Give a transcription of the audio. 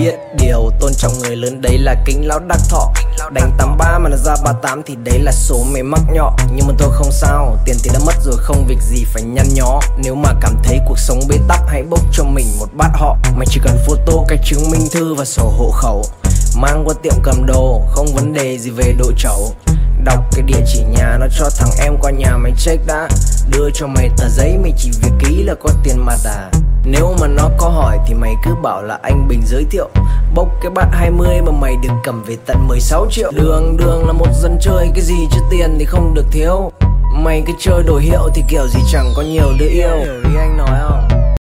biết điều, tôn trọng người lớn đấy là kính lão đắc thọ. Đánh 83 mà nó ra 38 thì đấy là số mày mắc nhọ. Nhưng mà thôi không sao, tiền thì đã mất rồi, không việc gì phải nhăn nhó. Nếu mà cảm thấy cuộc sống bế tắc, hãy bốc cho mình một bát họ. Mày chỉ cần photo cái chứng minh thư và sổ hộ khẩu, mang qua tiệm cầm đồ, không vấn đề gì về độ trẩu. Đọc cái địa chỉ nhà nó cho thằng em qua nhà mày check đã. Đưa cho mày tờ giấy, mày chỉ việc ký là có tiền mặt à. Nếu mà nó có hỏi thì mày cứ bảo là anh Bình giới thiệu. Bốc cái bát 20 mà mày được cầm về tận 16 triệu. Đường là một dân chơi, cái gì chứ tiền thì không được thiếu. Mày cứ chơi đổi hiệu thì kiểu gì chẳng có nhiều đứa yêu. Hiểu ý anh nói không?